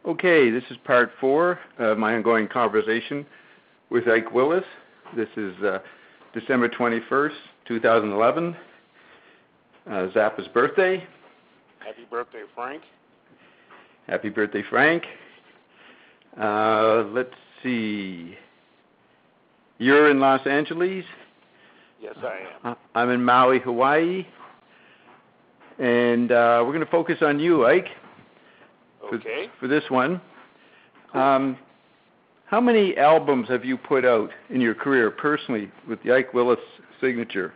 Okay, this is part 4 of my ongoing conversation with Ike Willis. This is December 21st, 2011, Zappa's birthday. Happy birthday, Frank. Happy birthday, Frank. Let's see. You're in Los Angeles? Yes, I am. I'm in Maui, Hawaii. And we're going to focus on you, Ike. Okay. For this one. Cool. How many albums have you put out in your career personally with the Ike Willis signature?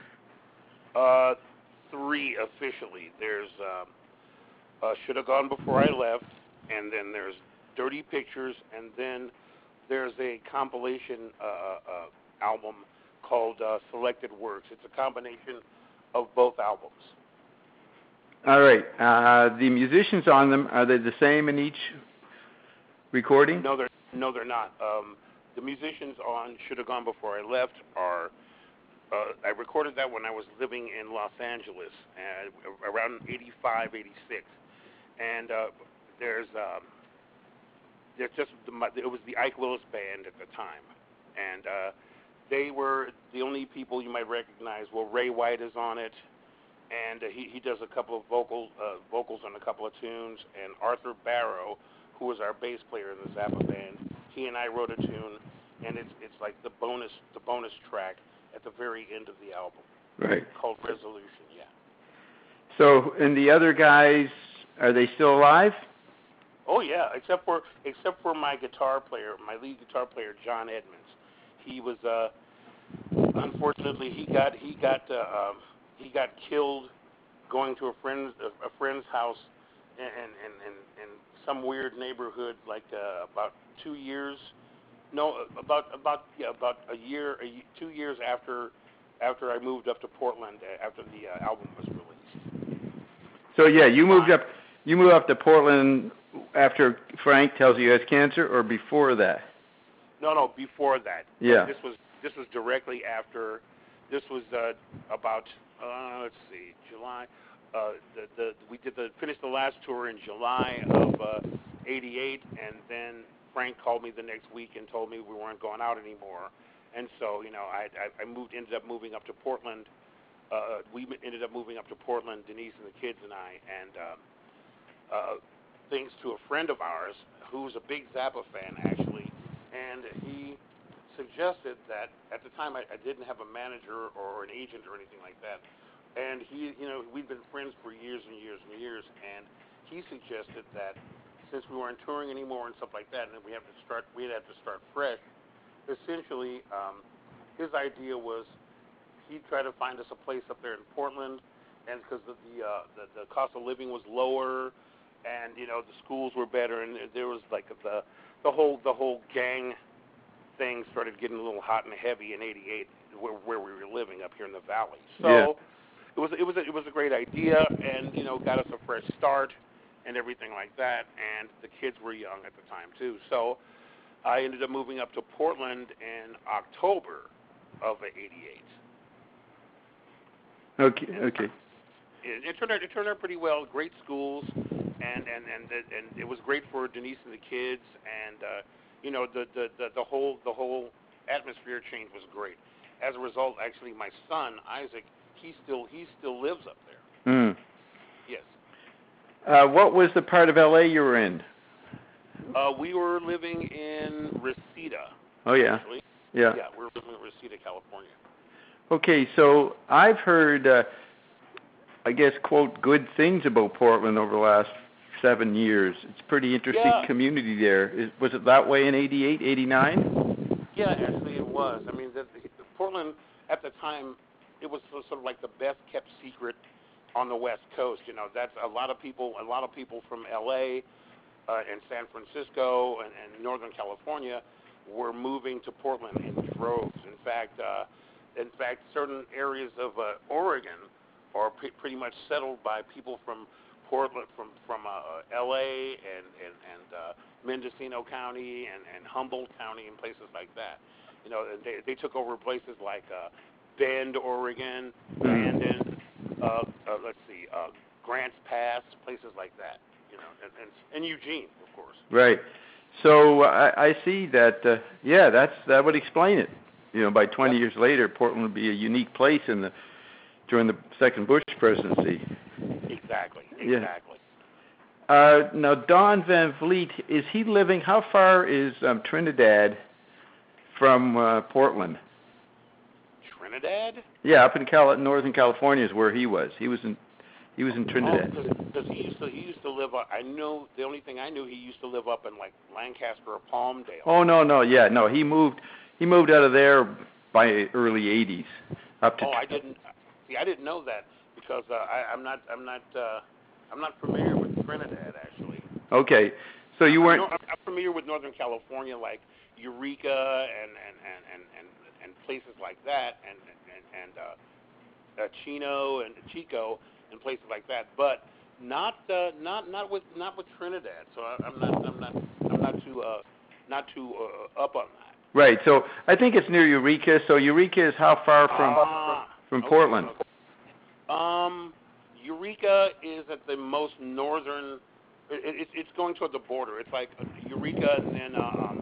3 officially. There's Should Have Gone Before I Left, and then there's Dirty Pictures, and then there's a compilation album called Selected Works. It's a combination of both albums. All right. The musicians on them, are they the same in each recording? No, they're not. The musicians on Should Have Gone Before I Left are. I recorded that when I was living in Los Angeles, around 85, 86, and there's just it was the Ike Willis Band at the time, and they were the only people you might recognize. Well, Ray White is on it. And he does a couple of vocals on a couple of tunes. And Arthur Barrow, who was our bass player in the Zappa band, he and I wrote a tune, and it's like the bonus track at the very end of the album. Right. Called Resolution, yeah. So, and the other guys, are they still alive? Oh yeah, except for my guitar player, my lead guitar player, John Edmonds. He was unfortunately he got killed going to a friend's house in some weird neighborhood, like about 2 years. No, about a year, 2 years after I moved up to Portland after the album was released. So yeah, you moved up to Portland after Frank tells you he has cancer, or before that? No, before that. Yeah. This was directly after. This was about let's see, July. We finished the last tour in July of '88, and then Frank called me the next week and told me we weren't going out anymore. And so, I ended up moving up to Portland. We ended up moving up to Portland, Denise and the kids and I, and thanks to a friend of ours who's a big Zappa fan, actually, and he suggested that at the time I didn't have a manager or an agent or anything like that, and he, we'd been friends for years and years and years, and he suggested that since we weren't touring anymore and stuff like that, and we'd have to start fresh. Essentially, his idea was he'd try to find us a place up there in Portland, and because the cost of living was lower, and the schools were better, and there was like the whole gang thing started getting a little hot and heavy in '88, where we were living up here in the valley. So yeah. it was a great idea, and got us a fresh start and everything like that. And the kids were young at the time too. So I ended up moving up to Portland in October of '88. Okay. It turned out pretty well. Great schools, and it was great for Denise and the kids, and the whole atmosphere change was great. As a result, actually, my son Isaac, he still lives up there. Mm. Yes. What was the part of LA you were in? We were living in Reseda. Oh yeah. Actually. Yeah. Yeah, we were living in Reseda, California. Okay, so I've heard, I guess, quote, good things about Portland over the last 7 years. It's a pretty interesting community there. Was it that way in '88, '89? Yeah, actually it was. I mean, the Portland at the time, it was sort of like the best kept secret on the West Coast. That's a lot of people from L.A. And San Francisco and Northern California were moving to Portland in droves. In fact, certain areas of Oregon are pretty much settled by people from Portland, from L.A. and Mendocino County and Humboldt County and places like that. They took over places like Bend, Oregon, Brandon, Grants Pass, places like that. and Eugene, of course. Right. So I see that. That would explain it. By 20 years later, Portland would be a unique place during the second Bush presidency. Exactly. Yeah. Now, Don Van Vliet, is he living? How far is Trinidad from Portland? Trinidad? Yeah, up in Northern California is where he was. He was in Trinidad. Because he used to live. I know the only thing I knew, he used to live up in like Lancaster or Palmdale. Oh no, he moved out of there by early '80s up to. Oh, I didn't know that because I'm not familiar with Trinidad actually. Okay, so you weren't. I'm familiar with Northern California, like Eureka and places like that, and Chino and Chico and places like that, but not with Trinidad. So I'm not too up on that. Right. So I think it's near Eureka. So Eureka is how far from Portland? Eureka is at the most northern. It's going toward the border. It's like Eureka and then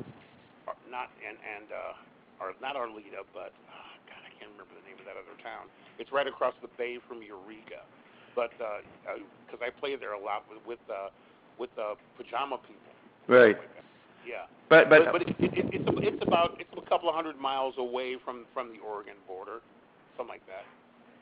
not Arleta, but God, I can't remember the name of that other town. It's right across the bay from Eureka. But because I play there a lot with Pajama People. Right. Yeah. But it's a couple of 100 miles away from the Oregon border, something like that.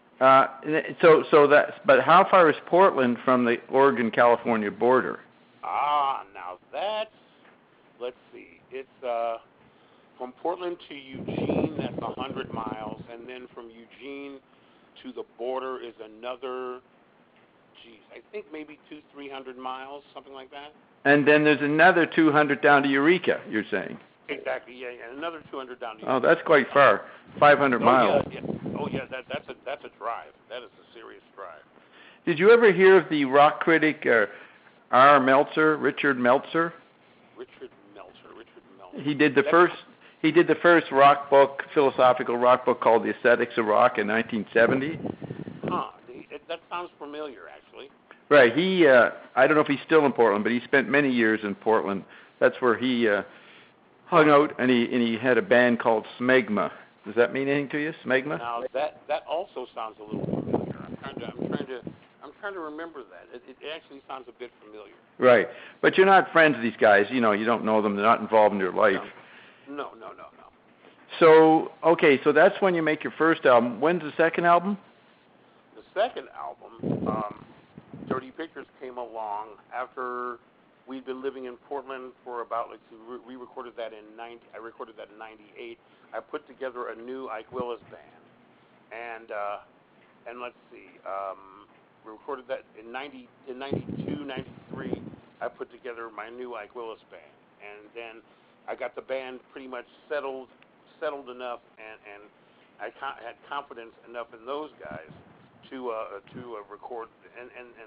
But how far is Portland from the Oregon-California border? Now let's see. It's from Portland to Eugene, that's 100 miles, and then from Eugene to the border is another, I think maybe 200-300 miles, something like that. And then there's another 200 down to Eureka, you're saying? Exactly, yeah, another 200 down to Eureka. Oh, that's quite far, 500 miles. Yeah. Oh, yeah, that's a drive. That is a serious drive. Did you ever hear of the rock critic R. Meltzer, Richard Meltzer? Richard Meltzer. He did the first rock book, philosophical rock book called The Aesthetics of Rock in 1970. That sounds familiar, actually. Right. He, I don't know if he's still in Portland, but he spent many years in Portland. That's where he hung out, and he had a band called Smegma. Does that mean anything to you, Smegma? Now that also sounds a little familiar. I'm trying to remember that. It actually sounds a bit familiar. Right. But you're not friends with these guys. You don't know them. They're not involved in your life. No. So, okay, so that's when you make your first album. When's the second album? The second album, Dirty Pictures, came along after we'd been living in Portland for about, we recorded that in I recorded that in 98. I put together a new Ike Willis band. And let's see, we recorded that in 92, 93. I put together my new Ike Willis band. And then I got the band pretty much settled enough, and I had confidence enough in those guys to record, and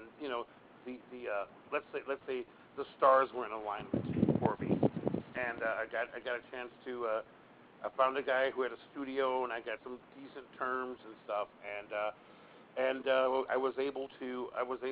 let's say the stars were in alignment for me, and I got a chance to I found a guy who had a studio, and I got some decent terms and stuff, and I was able to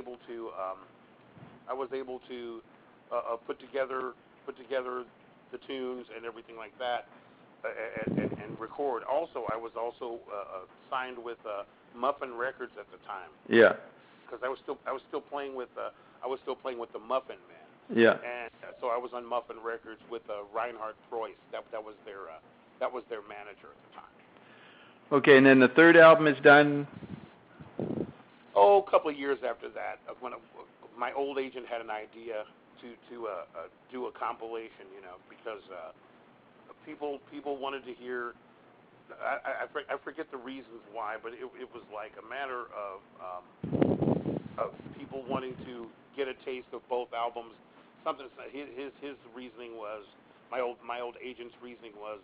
put together the tunes and everything like that, and record. Also, I was signed with Muffin Records at the time. Yeah. Because I was still playing with the Muffin Men. Yeah. And so I was on Muffin Records with Reinhard Preuss. That was their manager at the time. Okay, and then the third album is done. Oh, a couple of years after that, when my old agent had an idea to do a compilation, because people wanted to hear. I forget the reasons why, but it was like a matter of people wanting to get a taste of both albums. Something his reasoning was, my old agent's reasoning was,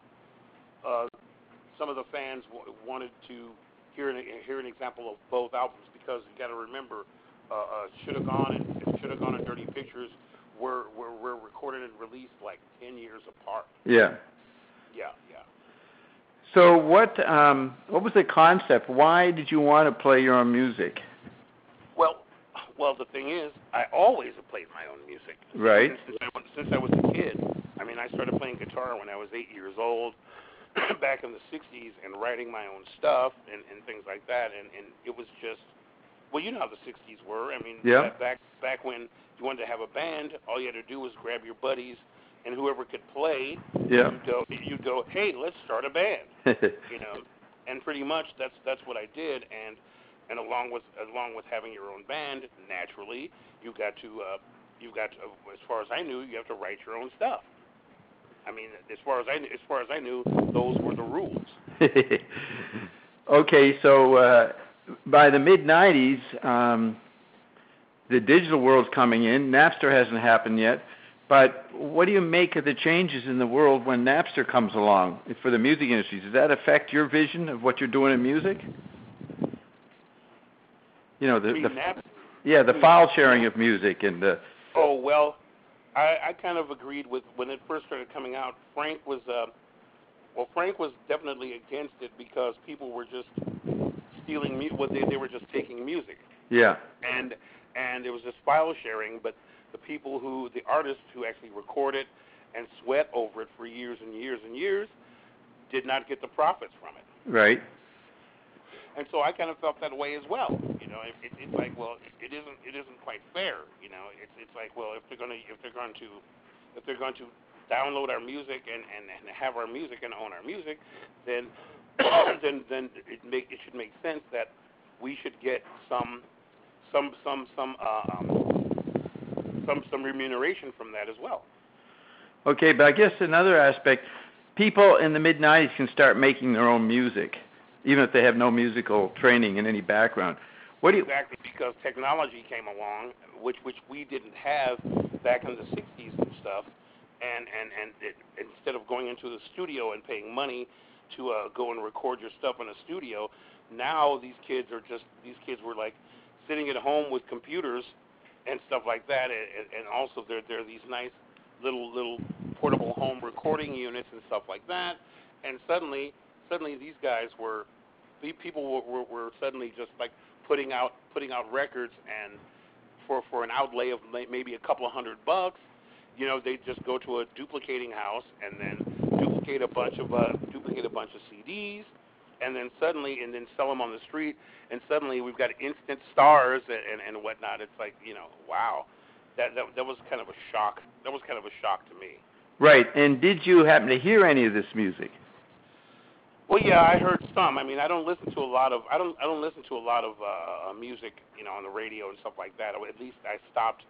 some of the fans wanted to hear an example of both albums, because you got to remember, Should Have Gone and Dirty Pictures were recorded and released like 10 years apart. Yeah. Yeah. So what was the concept? Why did you want to play your own music? Well, the thing is, I always have played my own music. Right. Since I was a kid. I mean, I started playing guitar when I was 8 years old, back in the 60s, and writing my own stuff and things like that. And it was just, well, you know how the 60s were. I mean, yeah. back when you wanted to have a band, all you had to do was grab your buddies and whoever could play. Yeah. You'd go, hey, let's start a band. You know, and pretty much that's what I did. And along with having your own band, naturally, you got to, as far as I knew, you have to write your own stuff. I mean, as far as I knew, those were the rules. Okay, so by the mid '90s, the digital world's coming in. Napster hasn't happened yet, but what do you make of the changes in the world when Napster comes along for the music industry? Does that affect your vision of what you're doing in music? You know, the file sharing of music and the. Oh well, I kind of agreed with when it first started coming out. Frank was definitely against it because people were just stealing they were just taking music. Yeah. And it was this file sharing, but the artists who actually record it and sweat over it for years and years and years did not get the profits from it. Right. And so I kind of felt that way as well. You know, it's like, well, it isn't quite fair. You know, it's like, well, if they're going to download our music and have our music and own our music, then it should make sense that we should get some remuneration from that as well. Okay, but I guess another aspect, people in the mid-'90s can start making their own music, even if they have no musical training in any background. Exactly, because technology came along, which we didn't have back in the 60s and stuff, and instead of going into the studio and paying money to go and record your stuff in a studio, now these kids were like sitting at home with computers and stuff like that, and also there are these nice little portable home recording units and stuff like that, and suddenly these guys were suddenly just like putting out records, and for an outlay of maybe a couple of $100, you know, they just go to a duplicating house and then duplicate a bunch of CDs, and then sell them on the street, and suddenly we've got instant stars and whatnot. It's like, you know, wow, that was kind of a shock. That was kind of a shock to me. Right. And did you happen to hear any of this music? Well, yeah, I heard some. I mean, I don't listen to a lot of music, you know, on the radio and stuff like that. Or at least I stopped.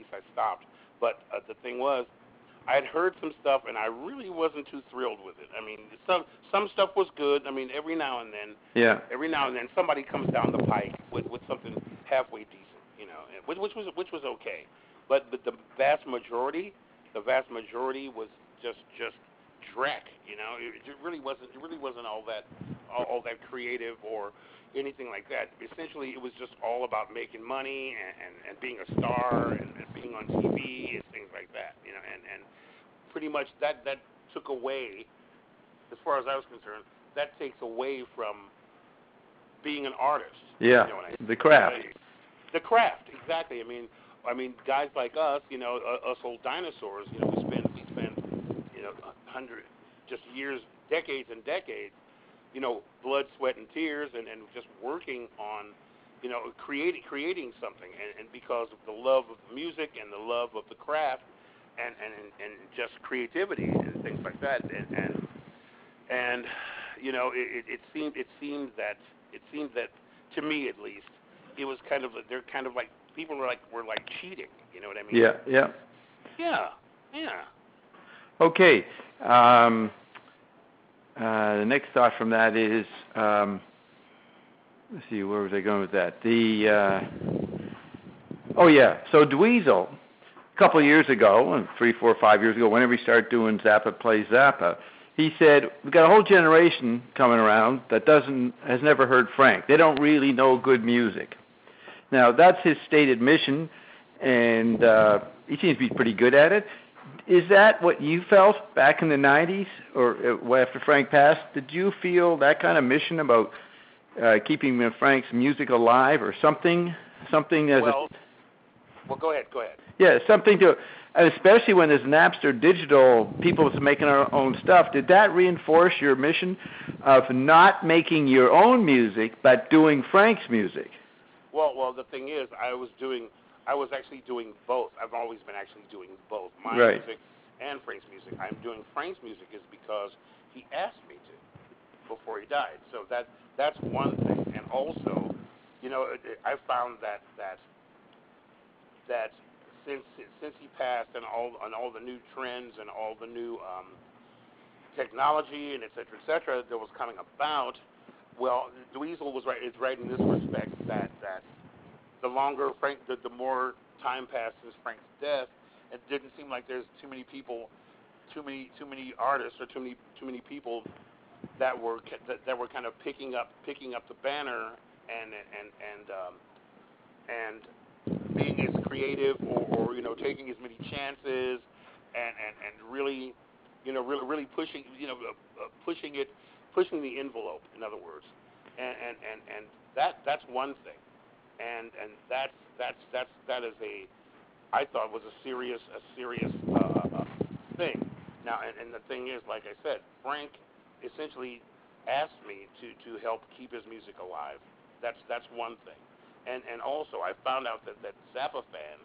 But the thing was, I had heard some stuff, and I really wasn't too thrilled with it. I mean, some stuff was good. I mean, every now and then somebody comes down the pike with something halfway decent, you know, which was okay. But the vast majority was just dreck, you know. It really wasn't all that creative or anything like that. Essentially, it was just all about making money and being a star and being on TV and things like that, you know. And pretty much that took away, as far as I was concerned, that takes away from being an artist. Yeah, you know what I mean? The craft. The craft, exactly. I mean, guys like us, you know, us old dinosaurs, you know, we spend, you know, years, decades and decades, you know, blood, sweat, and tears, and just working on, you know, creating something, and because of the love of the music and the love of the craft, and just creativity and things like that, and you know, it seemed that to me at least, it was kind of, they're kind of like, people were like cheating, you know what I mean? Yeah. Okay. The next thought from that is, let's see, where was I going with that? So Dweezil, a couple of years ago, 3, 4, 5 years ago, whenever he started doing Zappa Plays Zappa, he said, we've got a whole generation coming around that has never heard Frank. They don't really know good music. Now, that's his stated mission, and he seems to be pretty good at it. Is that what you felt back in the 90s or after Frank passed? Did you feel that kind of mission about keeping Frank's music alive or something? Well, go ahead. Yeah, something to, especially when there's Napster Digital, people making our own stuff. Did that reinforce your mission of not making your own music, but doing Frank's music? Well, the thing is, I was actually doing both. I've always been actually doing both, my music and Frank's music. I'm doing Frank's music is because he asked me to before he died. So that's one thing. And also, I found that since he passed and all the new trends and all the new technology and et cetera, that was coming about. Well, Dweezil is right in this respect that the longer the more time passed since Frank's death, it didn't seem like there's too many people, too many artists, or too many people that were kind of picking up the banner and being as creative or taking as many chances and really really pushing pushing the envelope, in other words, and that's one thing, and that is I thought was a serious thing. Now, and the thing is, like I said, Frank essentially asked me to help keep his music alive. That's one thing, and also I found out that Zappa fans,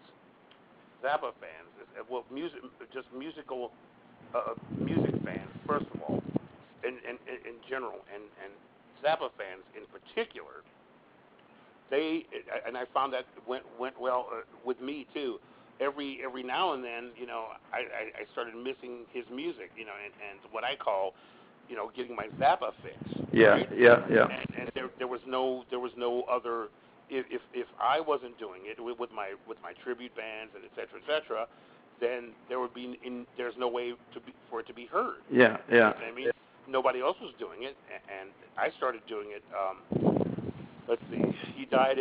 music fans, first of all, in general, and Zappa fans in particular, and I found that went well with me too. Every now and then, I started missing his music, and what I call, getting my Zappa fix. Yeah, right? yeah. And there was no other. If I wasn't doing it with my tribute bands and et cetera, then there's no way for it to be heard. Yeah. You know what I mean? Nobody else was doing it, and I started doing it. Let's see, he died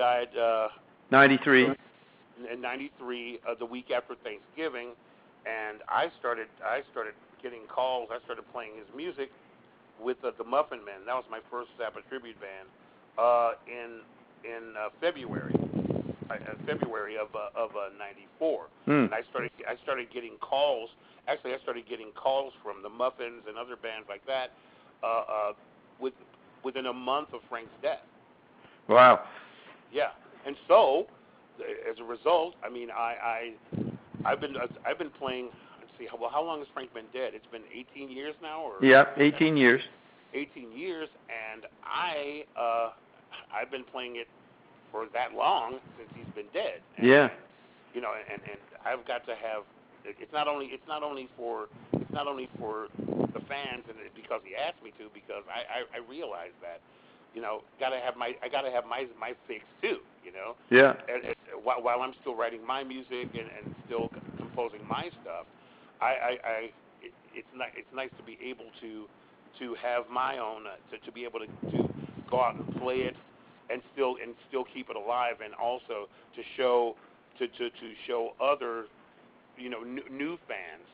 93. In 93, the week after Thanksgiving, and I started getting calls. I started playing his music with the Muffin Men. That was my first Zappa tribute band in February of '94. And I started getting calls. Actually, I started getting calls from the Muffins and other bands like that within a month of Frank's death. Wow. Yeah, and so as a result, I mean, I've been playing. Let's see, how long has Frank been dead? It's been 18 years now, or 18 years. 18 years, and I've been playing it for that long since he's been dead. And, and I've got to have. It's not only for the fans, and because he asked me to, because I realize that. I gotta have my fix too. Yeah. And while I'm still writing my music and still composing my stuff, it's nice to be able to have my own to be able to go out and play it and still keep it alive, and also to show other new fans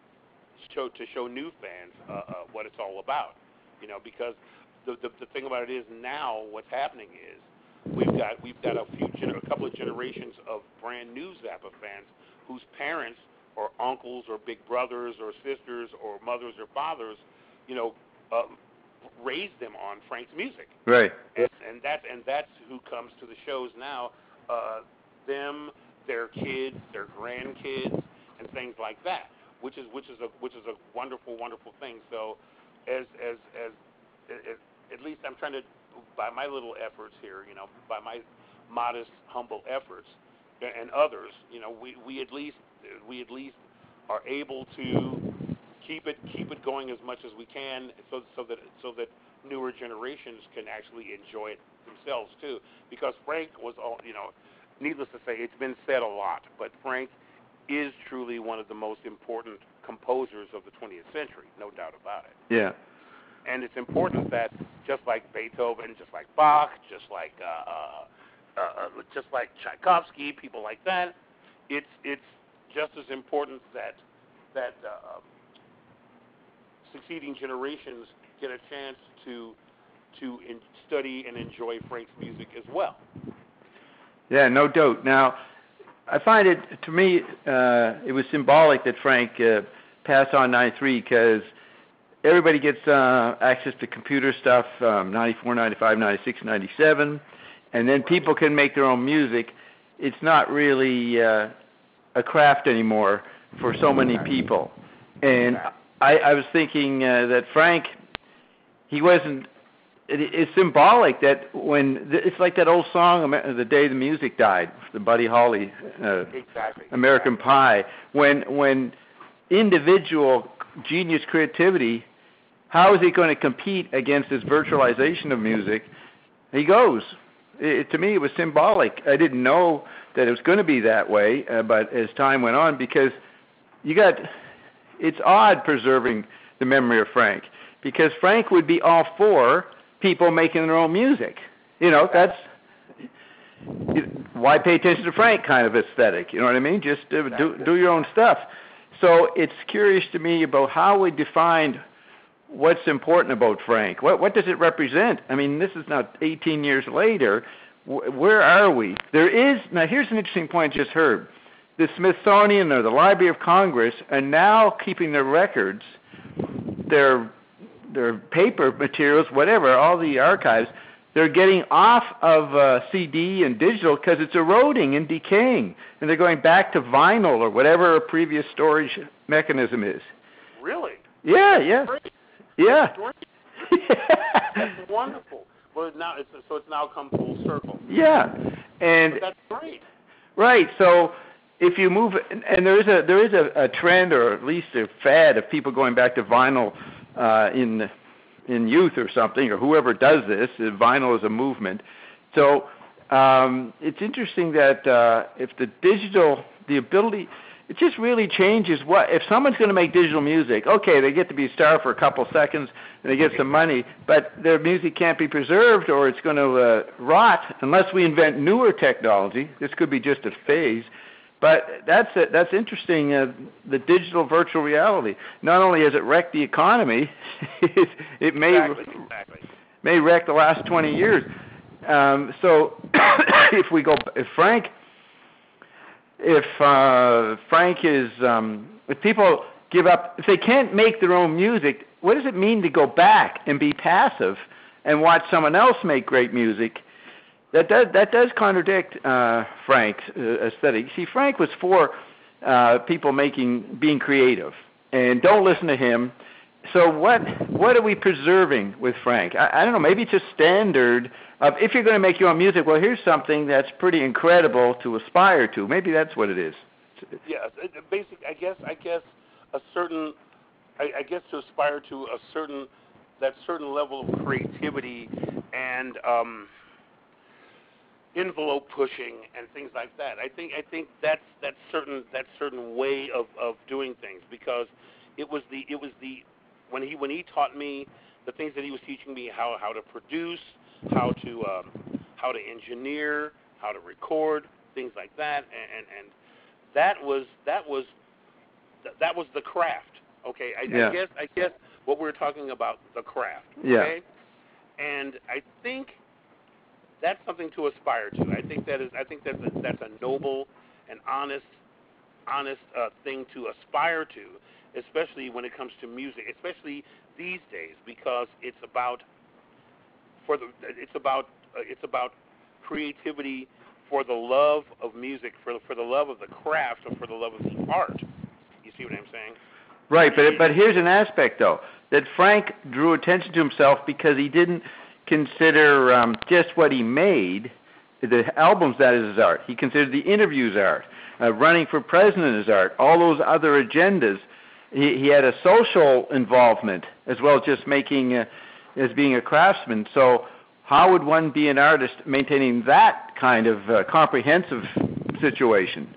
what it's all about. Because the thing about it is now what's happening is we've got a couple of generations of brand new Zappa fans whose parents or uncles or big brothers or sisters or mothers or fathers, raised them on Frank's music. Right. And that's who comes to the shows now. Them, their kids, their grandkids, and things like that, which is a wonderful thing. So as at least I'm trying to, by my little efforts here, by my modest, humble efforts, and others, we at least are able to keep it going as much as we can, so that newer generations can actually enjoy it themselves too. Because Frank was all, needless to say, it's been said a lot, but Frank is truly one of the most important composers of the 20th century, no doubt about it. Yeah. And it's important that, just like Beethoven, just like Bach, just like Tchaikovsky, people like that, it's just as important that succeeding generations get a chance to study and enjoy Frank's music as well. Yeah, no doubt. Now, I find it, to me, it was symbolic that Frank passed on 93 because everybody gets access to computer stuff, 94, 95, 96, 97, and then people can make their own music. It's not really a craft anymore for so many people. And I was thinking that Frank, he wasn't, it's symbolic that it's like that old song, The Day the Music Died, the Buddy Holly, American Pie. When individual genius creativity, how is he going to compete against this virtualization of music? He goes. To me, it was symbolic. I didn't know that it was going to be that way, but as time went on, because it's odd preserving the memory of Frank, because Frank would be all for people making their own music. That's why pay attention to Frank kind of aesthetic. You know what I mean? Just do your own stuff. So it's curious to me about how we define what's important about Frank. What does it represent? I mean, this is now 18 years later. Where are we? Now here's an interesting point I just heard. The Smithsonian or the Library of Congress are now keeping their records, their paper materials, whatever, all the archives. They're getting off of CD and digital because it's eroding and decaying, and they're going back to vinyl or whatever a previous storage mechanism is. Really? Yeah. Great. Yeah. That's wonderful. Well, it's now come full circle. Yeah, and but that's great. Right. So if you move, and there is a trend, or at least a fad, of people going back to vinyl in youth or something, or whoever does this. Vinyl is a movement. So it's interesting that if the ability. It just really changes if someone's going to make digital music, okay, they get to be a star for a couple seconds and they get some money, but their music can't be preserved or it's going to rot unless we invent newer technology. This could be just a phase. But that's interesting, the digital virtual reality. Not only has it wrecked the economy, it may wreck the last 20 years. So if Frank is, if people give up, if they can't make their own music, what does it mean to go back and be passive and watch someone else make great music? That does contradict Frank's aesthetic. See, Frank was for people being creative, and don't listen to him. So what are we preserving with Frank? I don't know. Maybe it's a standard of, if you're going to make your own music, well, here's something that's pretty incredible to aspire to. Maybe that's what it is. Yeah, basic. I guess a certain. I guess to aspire to that certain level of creativity and envelope pushing and things like that. I think that's certain way of doing things, because it was the when he taught me the things that he was teaching me, how to produce, how to engineer, how to record, things like that, and that was the craft. Okay, I guess what we're talking about, the craft. Okay? Yeah. And I think that's something to aspire to. I think that's a noble and honest thing to aspire to, especially when it comes to music, especially these days, because it's about creativity for the love of music, for the love of the craft, or for the love of the art. You see what I'm saying? Right, but here's an aspect, though, that Frank drew attention to himself because he didn't consider just what he made, the albums, that is his art. He considered the interviews art, running for president as art, all those other agendas. He had a social involvement as well as just making, as being a craftsman. So how would one be an artist maintaining that kind of comprehensive situation?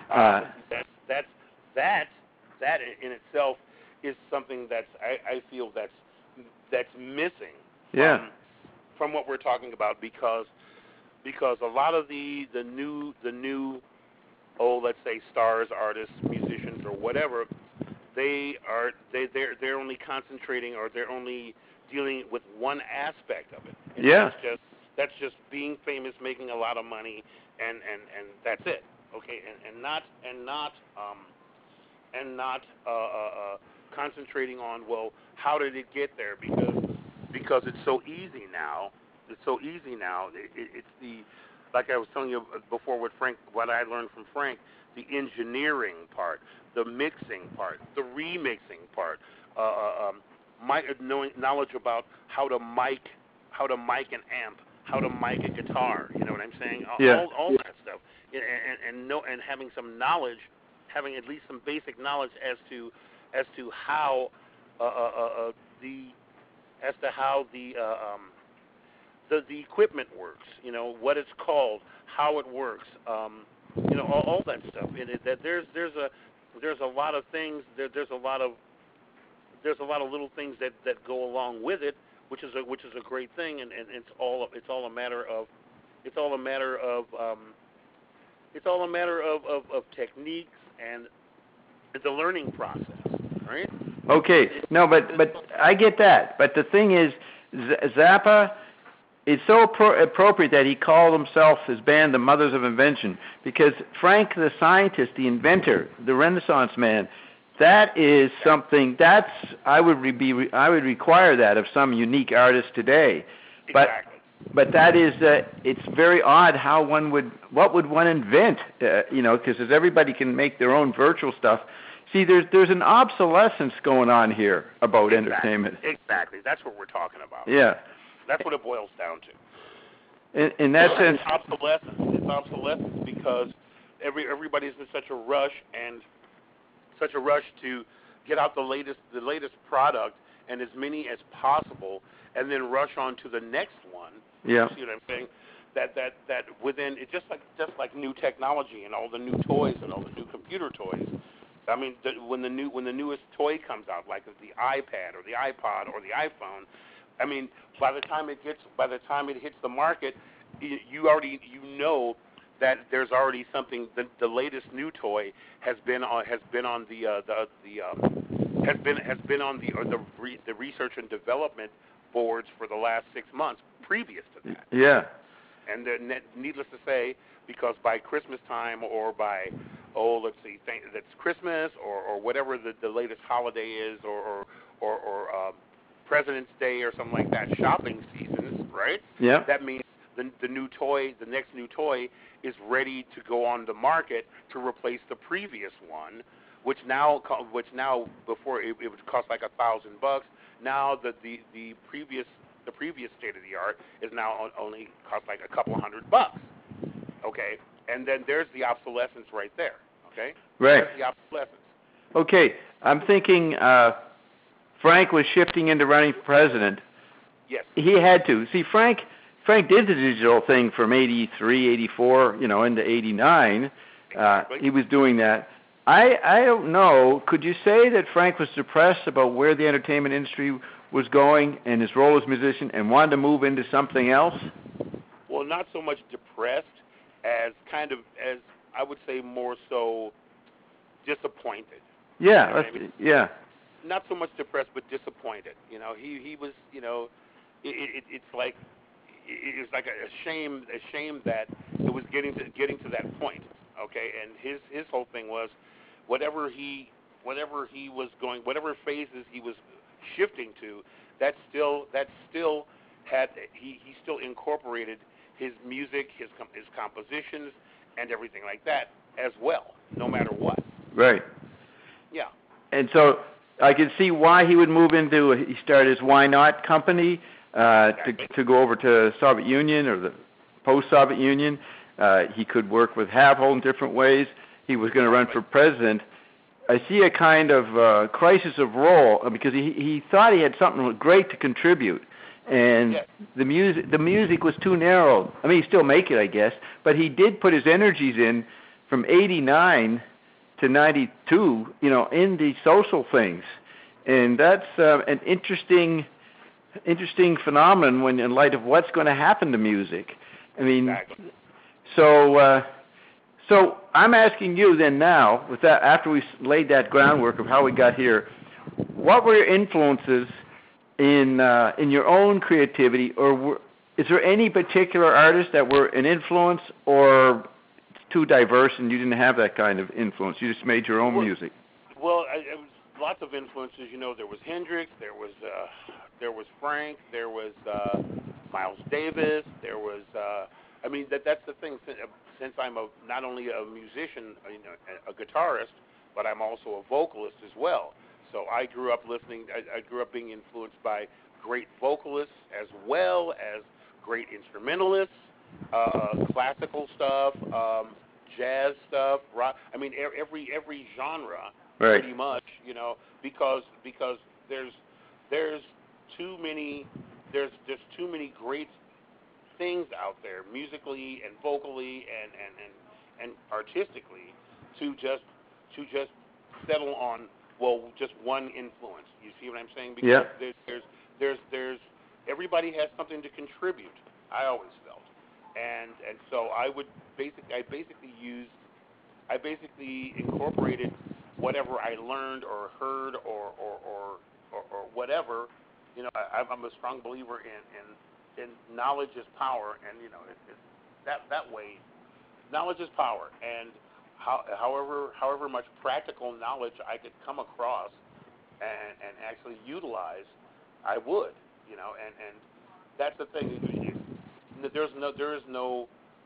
That in itself is something I feel that's missing. Yeah. From what we're talking about, because a lot of the new let's say stars, artists, musicians, or whatever, they're only concentrating, or they're only dealing with one aspect of it. And yeah. That's just being famous, making a lot of money, and that's it. okay, and not concentrating on, well, how did it get there? Because it's so easy now. It's so easy now. It's the, like I was telling you before with Frank, what I learned from Frank, the engineering part, the mixing part, the remixing part, knowledge about how to mic an amp, how to mic a guitar. You know what I'm saying? Yeah. All that stuff, and having some knowledge, having at least some basic knowledge as to how the equipment works. You know, what it's called, how it works. You know, all that stuff. There's a lot of things. There's a lot of little things that go along with it, which is a great thing, and it's all a matter of techniques and the learning process, right? Okay. No, but I get that. But the thing is, Zappa, it's so appropriate that he called himself, his band, the Mothers of Invention, because Frank, the scientist, the inventor, the Renaissance man, that is something I would require that of some unique artist today. Exactly. But that is, it's very odd how what would one invent? You know, because everybody can make their own virtual stuff. See, there's an obsolescence going on here about entertainment. Exactly. That's what we're talking about. Yeah. That's what it boils down to. In that sense, it's obsolescence because everybody's in such a rush to get out the latest product and as many as possible, and then rush on to the next one. Yeah. You see what I'm saying? That within it's just like new technology and all the new toys and all the new computer toys. I mean, when the newest toy comes out, like the iPad or the iPod or the iPhone, I mean, by the time it hits the market, you know that there's already something. The latest new toy has been on the research and development boards for the last 6 months previous to that. Yeah. And needless to say, because by Christmas time or by that's Christmas or whatever the latest holiday is or President's Day or something like that, shopping seasons, right? Yeah. That means the new toy, the next new toy, is ready to go on the market to replace the previous one, which now before it would cost like $1,000. Now the previous state of the art is now only cost like a couple $100. Okay, and then there's the obsolescence right there. Okay. Right. There's the obsolescence. Okay, I'm thinking Frank was shifting into running for president. Yes. He had to. See, Frank did the digital thing from 83, 84, into 89. Exactly. He was doing that. I don't know. Could you say that Frank was depressed about where the entertainment industry was going and his role as musician and wanted to move into something else? Well, not so much depressed as as I would say more so disappointed. Yeah, you know what I mean? Yeah. Not so much depressed, but disappointed. He was. It's like a shame that it was getting to that point. Okay, and his whole thing was whatever he was going, whatever phases he was shifting to, that still had he still incorporated his music, his compositions, and everything like that as well, no matter what. Right. Yeah. And so I can see why he would move into. He started his Why Not company to go over to Soviet Union or the post-Soviet Union. He could work with Havel in different ways. He was going to run for president. I see a kind of crisis of role because he thought he had something great to contribute, and the music was too narrow. I mean, he still make it, I guess, but he did put his energies in from 89 to 92, in the social things, and that's an interesting phenomenon when in light of what's going to happen to music. I mean. Exactly. So I'm asking you then now, with that, after we laid that groundwork of how we got here, what were your influences in your own creativity, or is there any particular artist that were an influence, or too diverse and you didn't have that kind of influence? You just made your own music. Well, it was lots of influences. You know, there was Hendrix, there was Frank, there was Miles Davis, there was. I mean, that's the thing. Since I'm not only a musician, a guitarist, but I'm also a vocalist as well. So I grew up listening. I grew up being influenced by great vocalists as well as great instrumentalists, classical stuff, jazz stuff, rock. I mean, every genre, right. Pretty much. Because there's too many too many great things out there, musically and vocally and artistically, to just settle on just one influence. You see what I'm saying? Because there's everybody has something to contribute. I always felt, and so I basically incorporated whatever I learned or heard or whatever. I'm a strong believer in knowledge is power, and that way, knowledge is power, and however much practical knowledge I could come across and actually utilize, I would, and that's the thing. There is no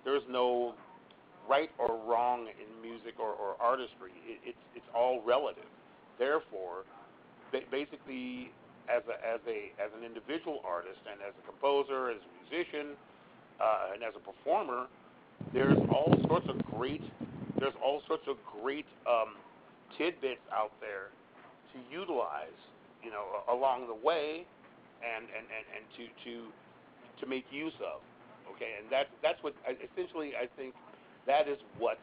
right or wrong in music or artistry. It's all relative. Therefore, basically, as an individual artist and as a composer, as a musician, and as a performer, there's all sorts of great tidbits out there to utilize, along the way, and to make use of. Okay, and that's what essentially I think that's what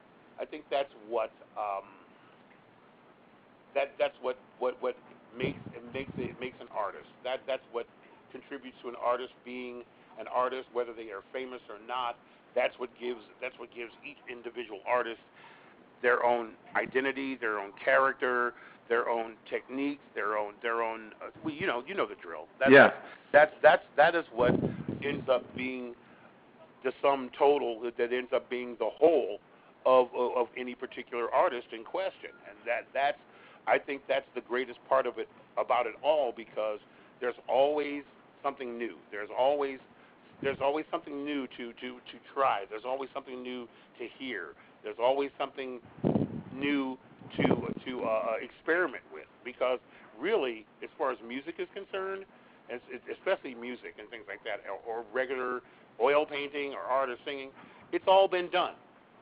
makes an artist. That's what contributes to an artist being an artist, whether they are famous or not. That's what gives each individual artist their own identity, their own character, their own techniques, their own. You know the drill. That is what ends up being the sum total that ends up being the whole of any particular artist in question, and I think that's the greatest part of it about it all, because there's always something new. There's always something new to try. There's always something new to hear. There's always something new to experiment with, because really, as far as music is concerned, and especially music and things like that, or regular oil painting or artist singing, it's all been done.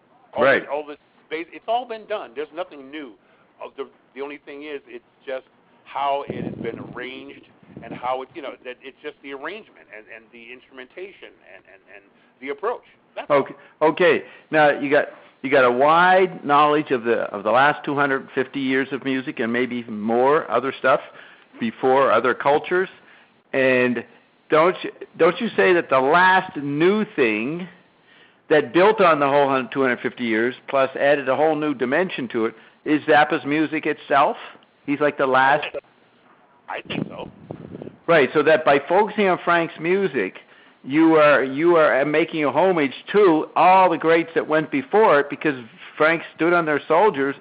It's all been done. There's nothing new. The only thing is, it's just how it has been arranged, and how that it's just the arrangement and the instrumentation and the approach. That's okay. Now you got a wide knowledge of the last 250 years of music, and maybe even more other stuff before other cultures. And don't you say that the last new thing that built on the whole 250 years, plus added a whole new dimension to it, is Zappa's music itself? He's like the last. I think so. Right. So that by focusing on Frank's music, you are making a homage to all the greats that went before it, because Frank stood on their shoulders,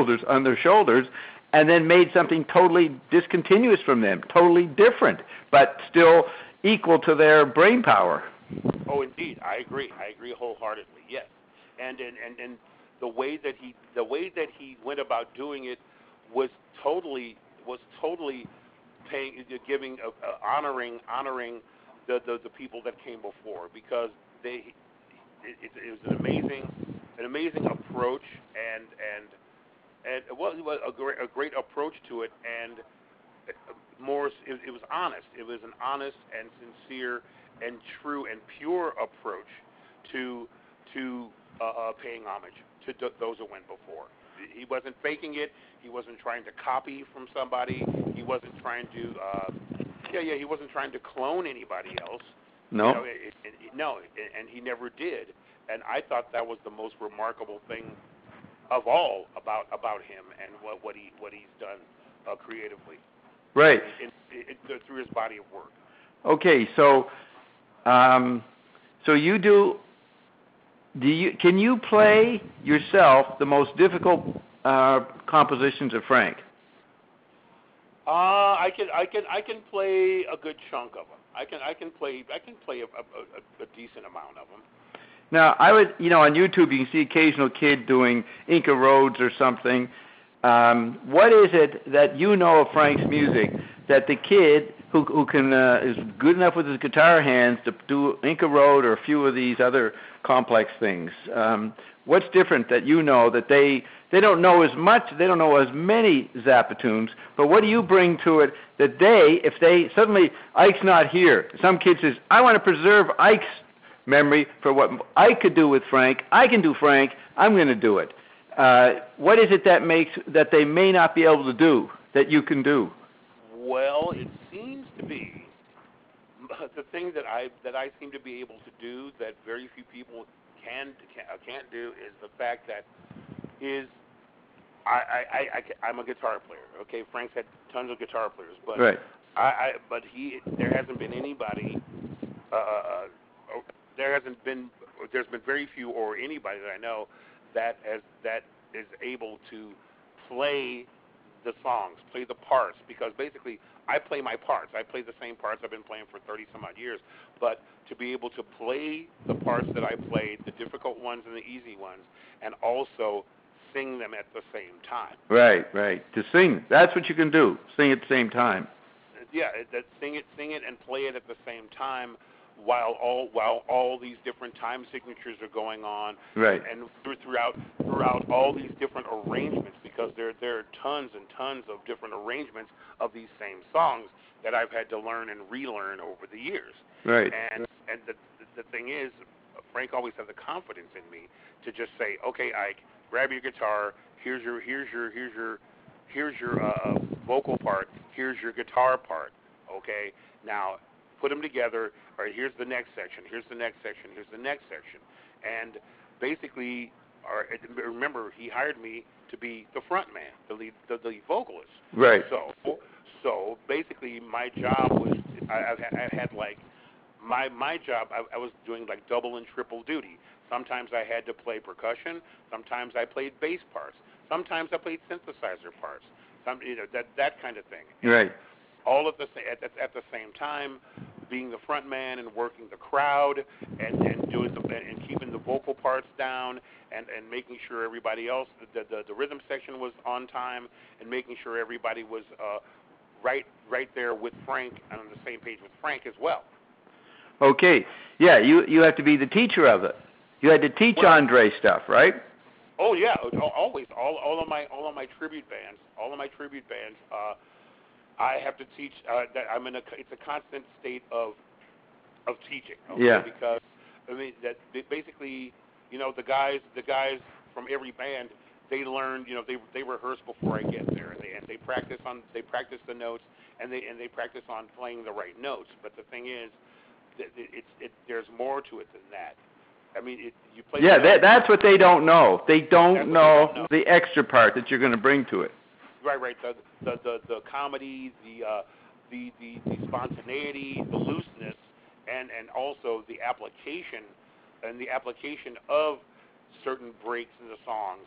and then made something totally discontinuous from them, totally different, but still equal to their brain power. Oh, indeed, I agree wholeheartedly. Yes, and the way that he went about doing it was totally honoring the people that came before, because it was an amazing approach, and it was a great approach to it, and it was honest. It was an honest and sincere and true and pure approach to paying homage to those who went before. He wasn't faking it. He wasn't trying to copy from somebody. He wasn't trying to he wasn't trying to clone anybody else. No. And he never did. And I thought that was the most remarkable thing of all about him, and what he's done creatively. Right. Through his body of work. Okay, so you do Can you play yourself the most difficult compositions of Frank? I can play a good chunk of them. I can play a decent amount of them. Now, on YouTube, you can see occasional kid doing Inca Roads or something. What is it that you know of Frank's music that the kid who can is good enough with his guitar hands to do Inca Road or a few of these other complex things? What's different that you know that they don't know as much, they don't know as many Zappa tunes, but what do you bring to it that if they suddenly, Ike's not here, some kid says, I want to preserve Ike's memory for what Ike could do with Frank, I can do Frank, I'm going to do it. What is it that makes that they may not be able to do that you can do? Well, it seems to be the thing that I seem to be able to do that very few people can't do is the fact that I'm a guitar player. Okay, Frank's had tons of guitar players, but right. There hasn't been anybody. There's been very few or anybody that I know that is able to play the songs, play the parts, because basically I play my parts. I play the same parts I've been playing for 30 some odd years, but to be able to play the parts that I played, the difficult ones and the easy ones, and also sing them at the same time. Right. To sing, that's what you can do. Sing at the same time. Yeah, sing it and play it at the same time, while all these different time signatures are going on, right? And throughout all these different arrangements, because there are tons and tons of different arrangements of these same songs that I've had to learn and relearn over the years. Right. And the thing is, Frank always had the confidence in me to just say, okay, Ike, grab your guitar. Here's your vocal part. Here's your guitar part. Okay, now put them together. All right, here's the next section. Here's the next section. Here's the next section. And basically, remember, he hired me to be the front man, the lead vocalist. Right. So basically, my job was I had like my job. I was doing like double and triple duty. Sometimes I had to play percussion. Sometimes I played bass parts. Sometimes I played synthesizer parts. That kind of thing. Right. All at the same time, being the front man and working the crowd and keeping the vocal parts down and making sure everybody else, the rhythm section was on time, and making sure everybody was right there with Frank and on the same page with Frank as well. Okay. Yeah, you have to be the teacher of it. You had to teach Andre stuff, right? Oh yeah, always. All of my tribute bands. I have to teach. That it's a constant state of teaching. Okay? Yeah. Because I mean that basically, the guys from every band, they learn. They rehearse before I get there, and they practice the notes, and they practice on playing the right notes. But the thing is, there's more to it than that. I mean, you play. Yeah, that's what they don't know. They don't know the extra part that you're going to bring to it. Right. The comedy, the spontaneity, the looseness, and also the application of certain breaks in the songs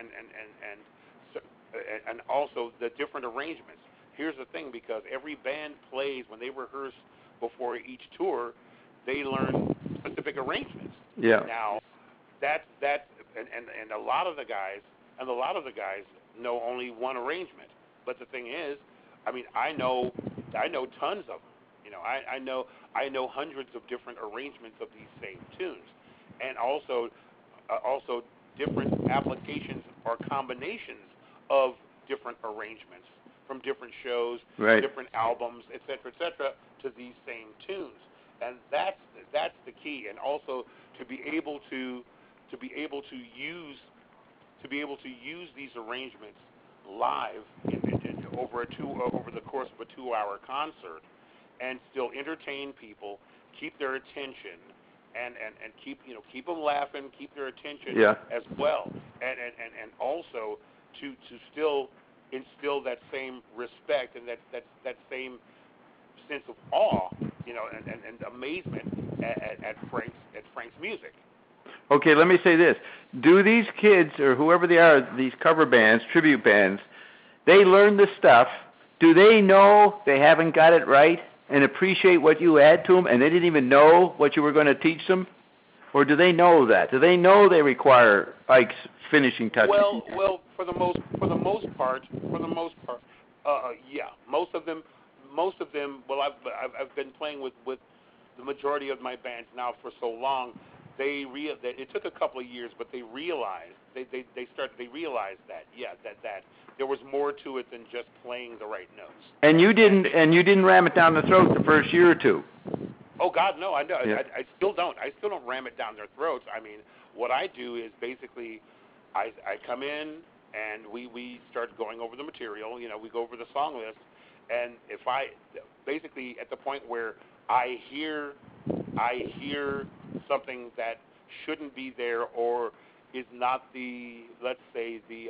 and also the different arrangements. Here's the thing, because every band plays when they rehearse before each tour, they learn specific arrangements. Yeah. Now, that's and a lot of the guys know only one arrangement. But the thing is, I mean, I know tons of them. I know hundreds of different arrangements of these same tunes, and also different applications or combinations of different arrangements from different shows, right, different albums, et cetera, to these same tunes. And that's the key. And also to be able to use these arrangements live over the course of a 2-hour concert, and still entertain people, keep their attention, and keep them laughing, keep their attention as well, and also to still instill that same respect and that same sense of awe, and amazement at Frank's music. Okay, let me say this. Do these kids, or whoever they are, these cover bands, tribute bands, they learn the stuff. Do they know they haven't got it right and appreciate what you add to them, and they didn't even know what you were going to teach them? Or do they know that? Do they know they require Ike's finishing touches? Well, for the most part, yeah. Most of them. Well, I've been playing with the majority of my bands now for so long. It took a couple of years, but they realized realized that there was more to it than just playing the right notes. And you didn't ram it down the throat the first year or two. Oh God, no! I know. Yeah. I still don't. I still don't ram it down their throats. I mean, what I do is basically, I come in and we start going over the material. You know, we go over the song list, and if I basically at the point where I hear something that shouldn't be there or is not the, let's say, the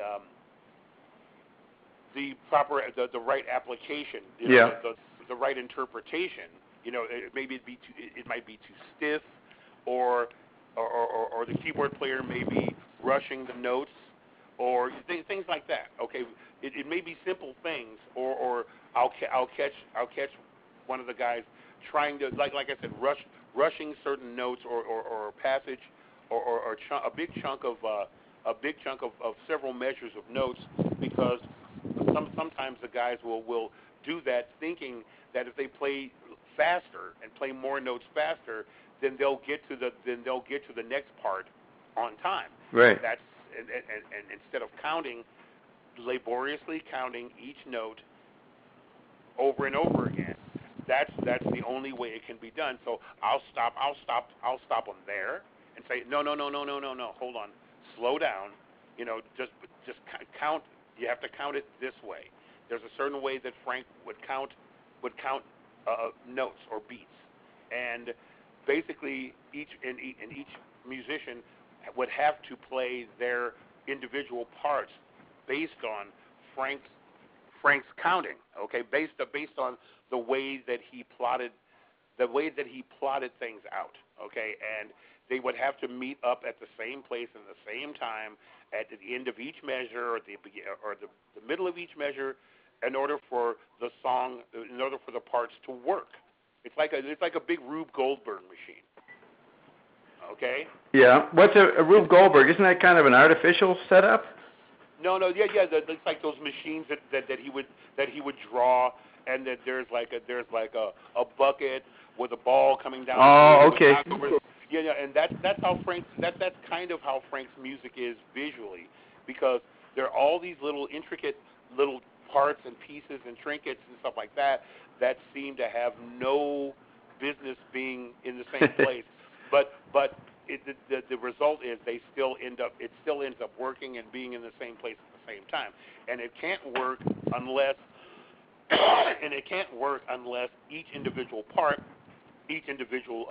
proper the right application, you know, the right interpretation. You know, maybe it might be too stiff, or the keyboard player may be rushing the notes, or things like that. Okay, it may be simple things, or I'll catch one of the guys trying to, like I said, rushing certain notes or passage, or a big chunk of several measures of notes, because sometimes the guys will do that thinking that if they play faster and play more notes faster, then they'll get to the next part on time. Right. That's and instead of laboriously counting each note over and over again, that's the only way it can be done. So I'll stop them there and say, no, hold on, slow down. You know, just count. You have to count it this way. There's a certain way that Frank would count notes or beats, and basically each musician would have to play their individual parts based on Frank's counting. Okay, based on the way that he plotted things out. Okay, and they would have to meet up at the same place in the same time at the end of each measure, or the middle of each measure, in order for the parts to work. It's like a big Rube Goldberg machine. Okay? Yeah. What's a Rube Goldberg? Isn't that kind of an artificial setup? No, yeah. It's like those machines that he would draw, and that there's like a bucket with a ball coming down. Oh, okay. Yeah, and that's how that's kind of how Frank's music is visually, because there are all these little intricate little parts and pieces and trinkets and stuff like that seem to have no business being in the same place, but the result is it still ends up working and being in the same place at the same time, and it can't work unless each individual part, each individual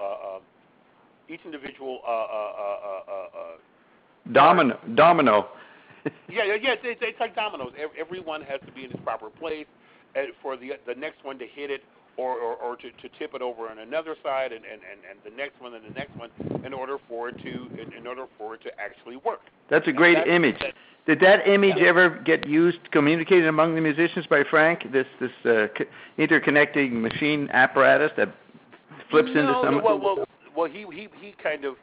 domino. Yeah. It's like dominoes. Everyone has to be in its proper place, and for the next one to hit it, or to tip it over on another side, and the next one and the next one, in order for it to actually work. That's a great image. Did that image ever get used, communicated among the musicians by Frank? This interconnecting machine apparatus that flips into some. Well, he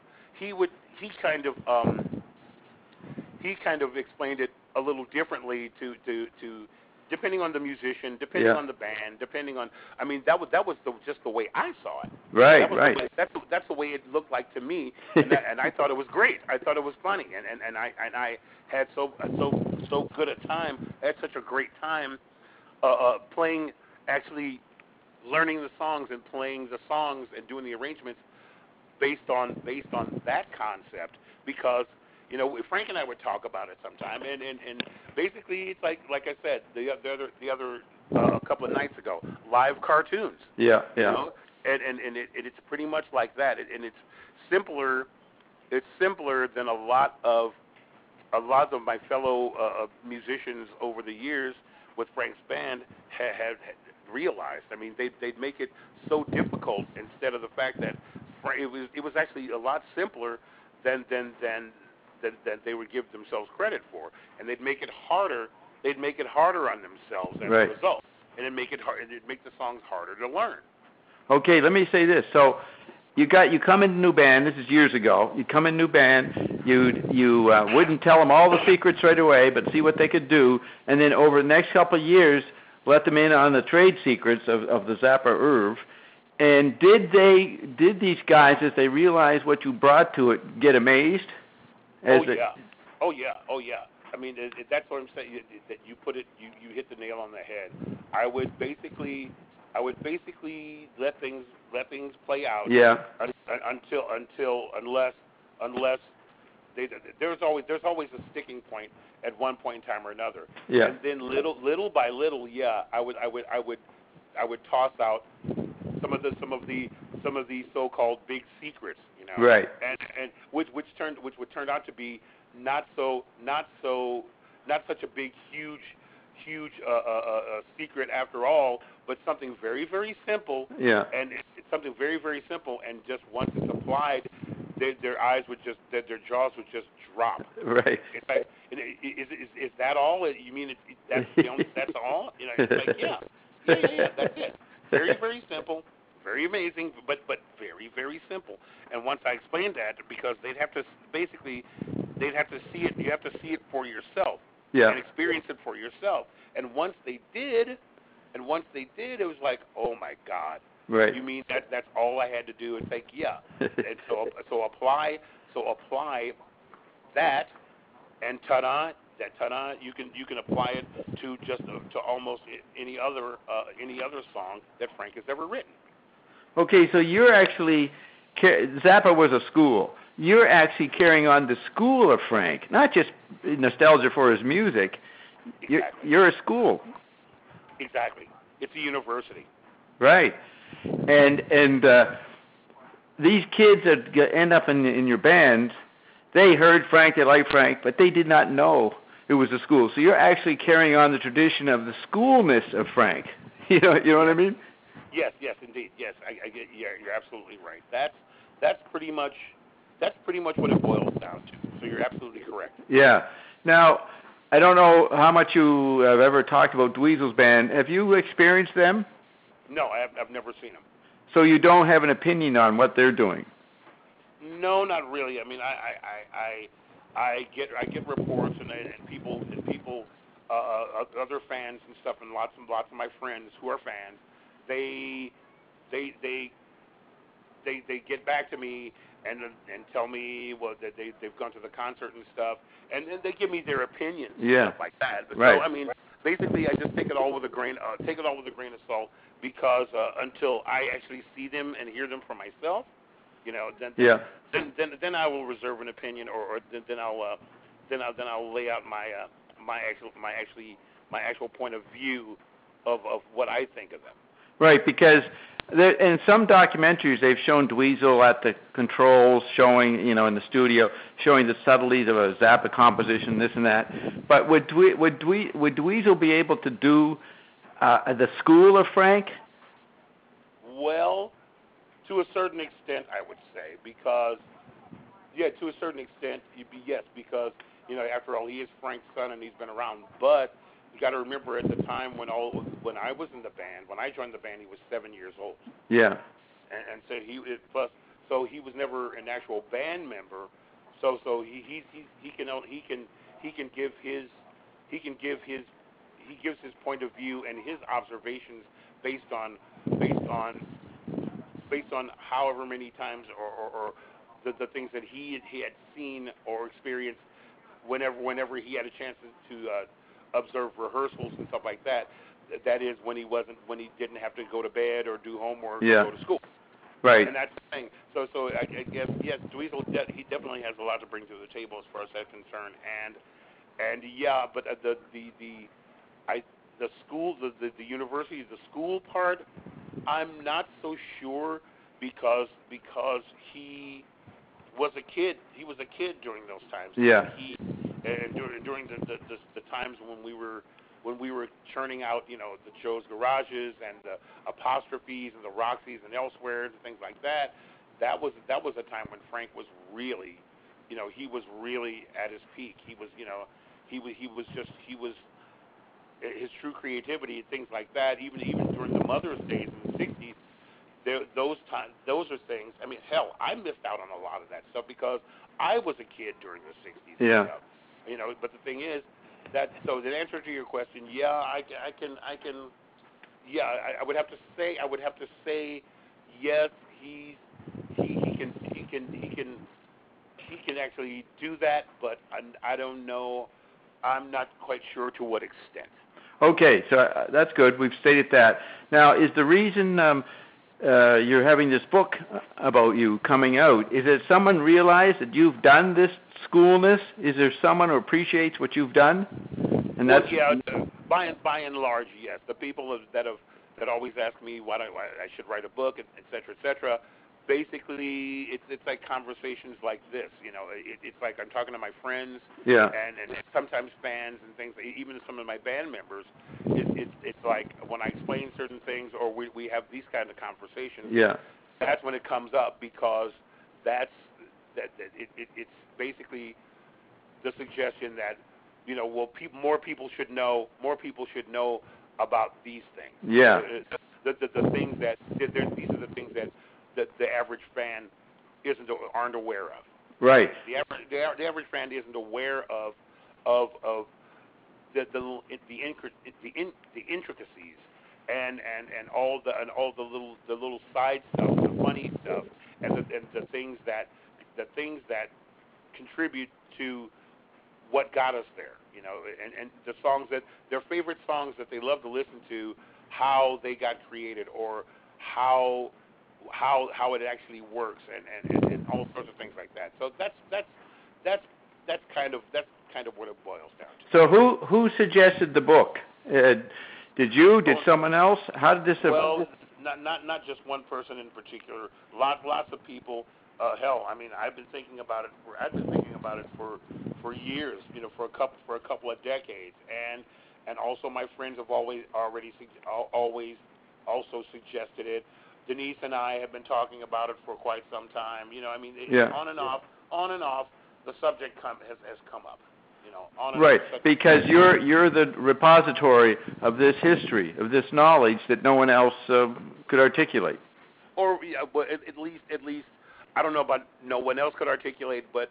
kind of explained it a little differently to depending on the musician, depending on the band, depending on. I mean, that was just the way I saw it. Right. That's the way it looked like to me, and I thought it was great. I thought it was funny, and I had so good a time. I had such a great time playing, actually learning the songs and playing the songs and doing the arrangements based on that concept, because you know, Frank and I would talk about it sometime, and basically it's like I said the other couple of nights ago, live cartoons. Yeah. You know? And it's pretty much like that, and it's simpler. It's simpler than a lot of my fellow musicians over the years with Frank's band had realized. I mean, they'd make it so difficult instead of the fact that it was actually a lot simpler than they would give themselves credit for, and they'd make it harder. They'd make it harder on themselves as right. a result, and it'd make the songs harder to learn. Okay, let me say this. So you come in new band. This is years ago. You come in new band. You wouldn't tell them all the secrets right away, but see what they could do, and then over the next couple of years, let them in on the trade secrets of the Zappa Irv. And did these guys, as they realized what you brought to it, get amazed? Oh yeah. I mean, that's what I'm saying. That you put it, you hit the nail on the head. I would basically let things play out. Yeah. Unless there's always a sticking point at one point in time or another. Yeah. And then little by little, I would toss out some of the so-called big secrets, you know. Right. And which would turn out to be not such a big huge secret after all, but something very, very simple. Yeah. And it's something very, very simple, and just once it's applied, their eyes would just, their jaws would just drop. Right. It's like, is that all? You mean that's the only? That's all? You know, it's like yeah, that's it. Very, very simple, very amazing, but very, very simple. And once I explained that, because they'd have to see it. You have to see it for yourself. Yeah. And experience it for yourself. And once they did, it was like, oh my God. Right. You mean that's all I had to do? It's like, yeah. And so apply that, and ta-da, you can apply it to almost any other song that Frank has ever written. Okay, so you're actually Zappa was a school. You're actually carrying on the school of Frank, not just nostalgia for his music. Exactly. You're a school. Exactly. It's a university. Right. And these kids that end up in your band, they heard Frank, they liked Frank, but they did not know it was a school. So you're actually carrying on the tradition of the schoolness of Frank. You know what I mean? Yes, indeed. Yes, I get. Yeah, you're absolutely right. That's pretty much what it boils down to. So you're absolutely correct. Yeah. Now, I don't know how much you have ever talked about Dweezil's band. Have you experienced them? No, I've never seen them. So you don't have an opinion on what they're doing? No, not really. I mean, I get reports and people other fans and stuff, and lots of my friends who are fans, they get back to me and tell me that they've gone to the concert and stuff, and then they give me their opinions and stuff like that. But right. So I mean, basically, I just take it all with a grain of salt, because until I actually see them and hear them for myself, you know, then I will reserve an opinion, or then I'll lay out my actual point of view of what I think of them. Right, because in some documentaries they've shown Dweezil at the controls, showing, in the studio, showing the subtleties of a Zappa composition, this and that. But would Dweezil be able to do the school of Frank? Well, to a certain extent, I would say, because to a certain extent, yes, because after all, he is Frank's son and he's been around. But you got to remember, at the time when I was in the band, when I joined the band, he was 7 years old. Yeah. And so he was never an actual band member. So he gives his point of view and his observations based on however many times or the things that he had seen or experienced whenever he had a chance to observe rehearsals and stuff like that. That is when he didn't have to go to bed or do homework or go to school. Right. And that's the thing. So I guess, yes, Dweezil, he definitely has a lot to bring to the table as far as that's concerned. And yeah, but the school, the university, the school part, I'm not so sure, because he was a kid. He was a kid during those times. Yeah. And during the times when we were churning out, the Joe's Garages and the Apostrophes and the Roxys and Elsewhere and things like that. That was a time when Frank was really, he was really at his peak. He was, his true creativity and things like that. Even during the Mother's Days in the '60s, those are things. I mean, hell, I missed out on a lot of that stuff because I was a kid during the '60s. Yeah. But the thing is that so the answer to your question, yeah, I can. Yeah, I would have to say yes. He can actually do that, but I don't know. I'm not quite sure to what extent. Okay, so that's good. We've stated that. Now, is the reason you're having this book about you coming out, is it someone realized that you've done this schoolness? Is there someone who appreciates what you've done? And that's by and large, yes. The people that always ask me why I should write a book, et cetera. Basically, it's like conversations like this. It's like I'm talking to my friends, and sometimes fans and things. Even some of my band members, it's like when I explain certain things, or we have these kind of conversations. Yeah, that's when it comes up because it's basically the suggestion that more people should know about these things. Yeah, the things that these are the things that the average fan aren't aware of. Right. The average fan isn't aware of the intricacies and all the little side stuff, the funny stuff, and the things that contribute to what got us there. And the songs their favorite songs that they love to listen to, how they got created, or how it actually works, and all sorts of things like that. So that's kind of what it boils down to. So who suggested the book? Did you? Did someone else? How did this? Well, not just one person in particular. Lots of people. Hell, I mean, I've been thinking about it for years. For a couple of decades, and also my friends have always also suggested it. Denise and I have been talking about it for quite some time. On and off, the subject has come up. Right, because you're the repository of this history, of this knowledge that no one else could articulate. Or well, at least I don't know about no one else could articulate, but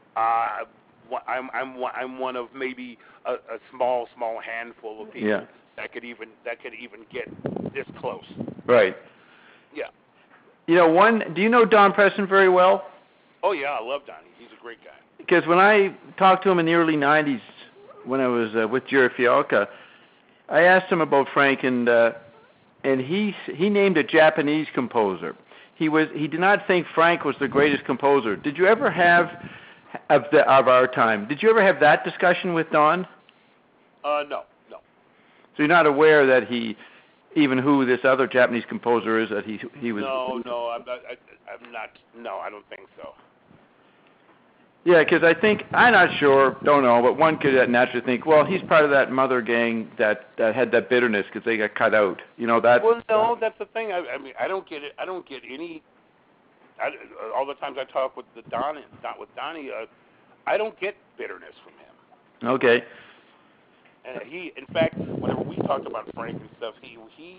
I'm one of maybe a small handful of people that could even get this close. Right. Yeah. Do you know Don Preston very well? Oh yeah, I love Donnie. He's a great guy. Because when I talked to him in the early '90s, when I was with Jerry Fialka, I asked him about Frank, and he named a Japanese composer. He did not think Frank was the greatest composer. Did you ever have of our time? Did you ever have that discussion with Don? No. So you're not aware that even who this other Japanese composer is, that he was. No, I'm not. No, I don't think so. Yeah, because I'm not sure, don't know, but one could naturally think, well, he's part of that Mother gang that had that bitterness because they got cut out. That. Well, no, that's the thing. I mean, I don't get it. I don't get any. All the times I talk with Donnie, I don't get bitterness from him. Okay. And in fact, whenever we talked about Frank and stuff, he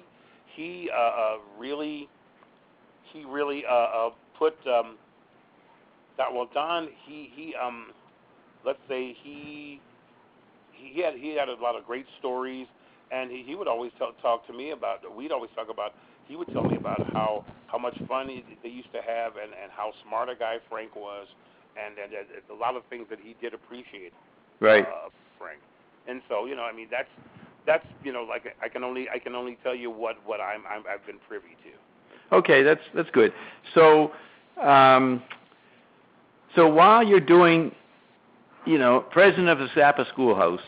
really put that. Well, Don, let's say he had a lot of great stories, and he would always talk to me about. We'd always talk about. He would tell me about how much fun they used to have, and how smart a guy Frank was, and a lot of things that he did appreciate. Right. Frank. And so, I mean, that's like I can only tell you what I've been privy to. Okay, that's good. So, so while you're doing, president of the Zappa Schoolhouse,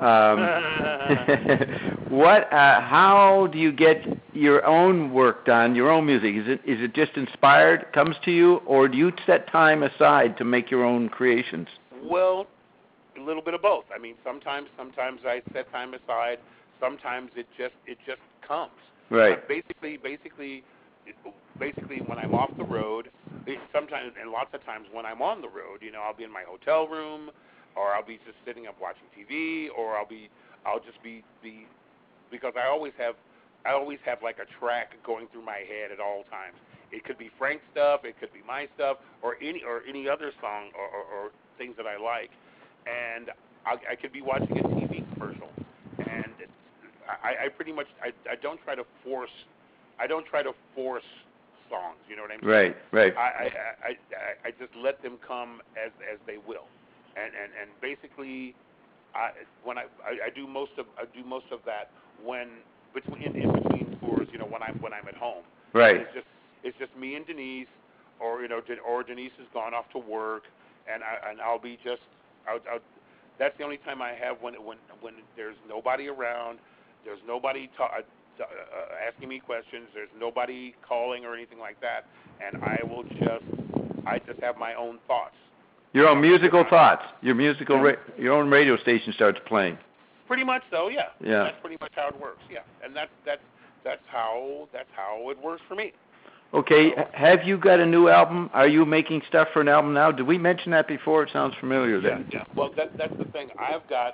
how do you get your own work done, your own music? Is it just inspired, comes to you, or do you set time aside to make your own creations? Well, a little bit of both. I mean, sometimes I set time aside. Sometimes it just comes. Right. Basically, when I'm off the road, sometimes, and lots of times when I'm on the road, I'll be in my hotel room, or I'll be just sitting up watching TV, or I'll just be because I always have like a track going through my head at all times. It could be Frank's stuff, it could be my stuff, or any other song or things that I like, and I could be watching a TV commercial, and I pretty much I don't try to force songs. You know what I'm saying? Right. I just let them come as they will, and basically when I do most of that when in between tours. When I'm at home. Right. It's just me and Denise, or Denise has gone off to work, and I'll be just that's the only time I have when there's nobody around, there's nobody asking me questions, there's nobody calling or anything like that, and I just have my own thoughts. Your own musical thoughts. Your own radio station starts playing. Pretty much so, yeah. Yeah. That's pretty much how it works, yeah. And that's how it works for me. Okay, have you got a new album? Are you making stuff for an album now? Did we mention that before? It sounds familiar then. Yeah. Well, that's the thing. I've got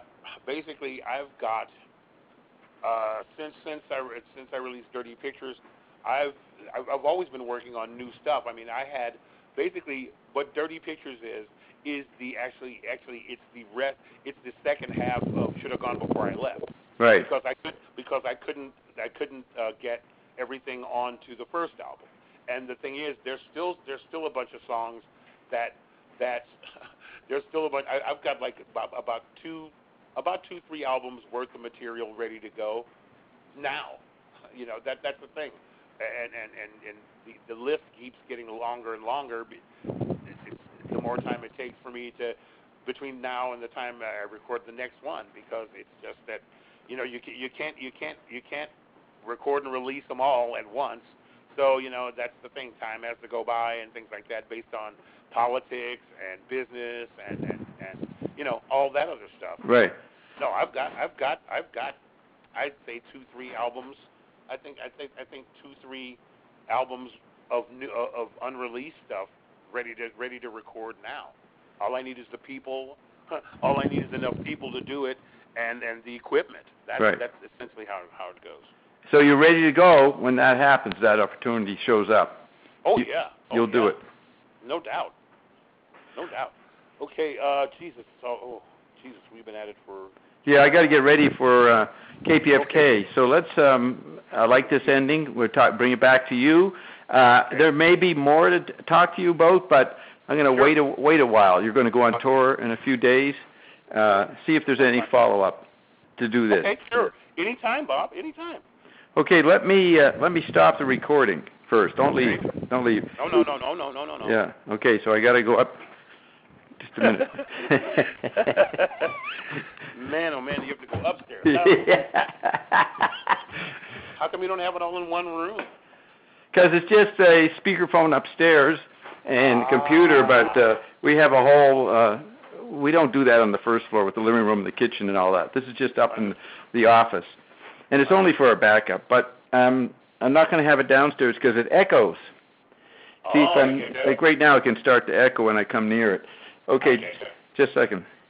since I released Dirty Pictures, I've always been working on new stuff. I mean, I had basically what Dirty Pictures is actually it's the second half of Should Have Gone Before I Left. Right. Because I couldn't get everything onto the first album. And the thing is, there's still a bunch of songs that there's still a bunch. I've got like about 2-3 albums worth of material ready to go now. That's the thing, and the list keeps getting longer and longer. The more time it takes for me to between now and the time I record the next one, because it's just that you can't record and release them all at once. So, that's the thing. Time has to go by and things like that based on politics and business and all that other stuff. Right. No, I've got I'd say 2-3 albums. I think 2-3 albums of unreleased stuff ready to record now. All I need is the people. All I need is enough people to do it and the equipment. That's essentially how it goes. So you're ready to go when that happens, that opportunity shows up. You'll do it. No doubt. Okay, Jesus, we've been at it for... Yeah, I got to get ready for KPFK. Okay. So let's, I like this ending. We'll bring it back to you. There may be more to talk to you about, but I'm going to wait a while. You're going to go on tour in a few days. See if there's any follow-up to do this. Okay, sure. Anytime, Bob, anytime. Okay, let me stop the recording first. Don't leave. No. Yeah. Okay, so I got to go up. Just a minute. Man, oh man, you have to go upstairs. How come you don't have it all in one room? Because it's just a speakerphone upstairs and computer, but we have a whole. We don't do that on the first floor with the living room, the kitchen, and all that. This is just up in the office. And it's only for a backup, but I'm not going to have it downstairs because it echoes. See, like right now it can start to echo when I come near it. Okay, just a second.